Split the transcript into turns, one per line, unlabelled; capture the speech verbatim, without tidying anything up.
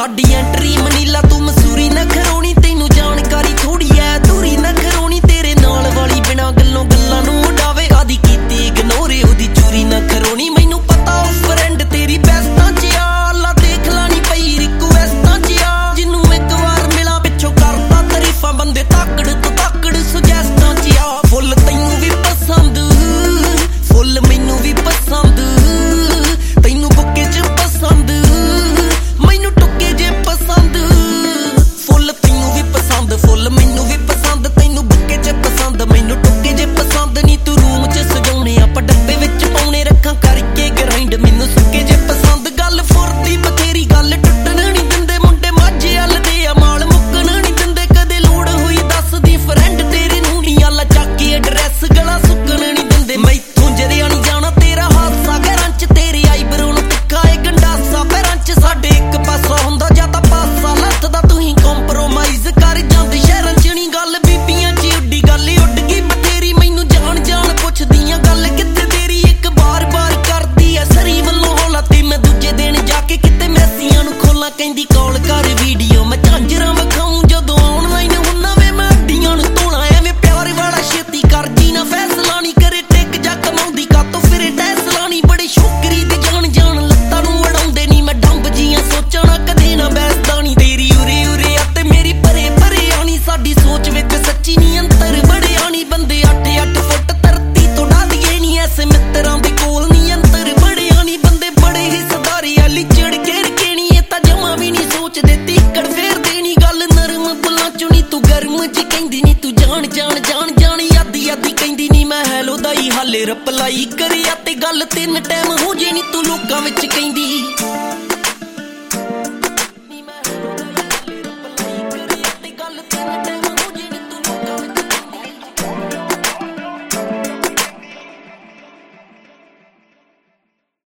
साडी entry Manila तू मसूरी ना खरोनी तैनू जानकारी थोड़ी है दूरी ना खरोनी तेरे नाल वाली बिना गल्लों गल्लां नू उडावे आदी कीती इग्नोर ओदी चोरी ना खरोनी मैनू पता ओ फ्रेंड तेरी बेस्टां च आ अल्लाह देख लानी पई रिक्वेस्टां च आ जिन्नू एक बार मिला पिछों करदा तारीफां बंदे ताकड़ तो ताकड़ सुजैस्टां च आ फुल तैनू भी पसंद फुल मैनू भी पसंद तैनू बुक्के च पसंद मैनू टुक्के जे पसंद फुल तैनू भी पसंद फुल मैनू भी पसंद तैनू बुक्के च पसंद मैनू टुक्के जे पसंद नी तू रूम च सजाउने आपां डब्बे विच पाउने रखां करके ग्राइंड मैनू सुक्के जे पसंद गल फुरदी बथेरी गल टुटण नहीं दिंदे मुंडे माझे हलदे आ माल मुक्कण नहीं दिंदे कदे लोड़ होई दसदी फ्रेंड तेरे नू नी अल्ला चक के एड्रैस गला सुक्कण नहीं दिंदे मैथों जरिया नहीं जाना तेरा हादसा घरां च तेरी आईब्रो नू टिक्का ए गंडासा पैरां च साडे इक पासा हुंदा जां तां पासा लथदा तूं ही कंप्रोमाइज़ कर जांदी शहरां च नी गल बीबियां च उड्डी गल उड्ड गई बथेरी मैनू जान जान पुछदियां गल कित्थे तेरी एक बार बार करदी ऐ सरी वल्लों हौला ते मैं दूजे दिन जाके किते मैसियां नू खोलां कहंदी कॉल कर वीडियो मैं झांजरां विखाऊं जदों ऑनलाइन हुन्ना वे मैं हड्डियां नू धोणा एवें प्यार वाला छेती कर जी ना फैसला नी करे टिक जा कमाउंदी कातों फिरे टैसला नी बड़े शोकरी ते जान जान लत्तां नू उड़ाउंदे नी मैं डंब जियां सोचां ना कदे ना बैसदा नी तेरी उरे उरे आ ते मेरी परे परे आनी साडी सोच विच सच्ची नी अंतर बड़े आनी बंदे अठ अठ फुट धरती तो डादिए नी ऐसे मित्तरां दे कोल नी अंतर बड़े आनी बंदे बड़े ही सदारी आली चढ़ के रखेनी ए तां जमा भी नी सोचदे तीकड़ फेर देनी गल नरम बुल्लां चों नी तू गर्म च कहंदी नी तू जान जान जान जान यादी यादी कहंदी नी मैं हैलो दा ही हाले रिप्लाई करिया ते गल तीन टाइम हो जे नी तू लोकां विच कहंदी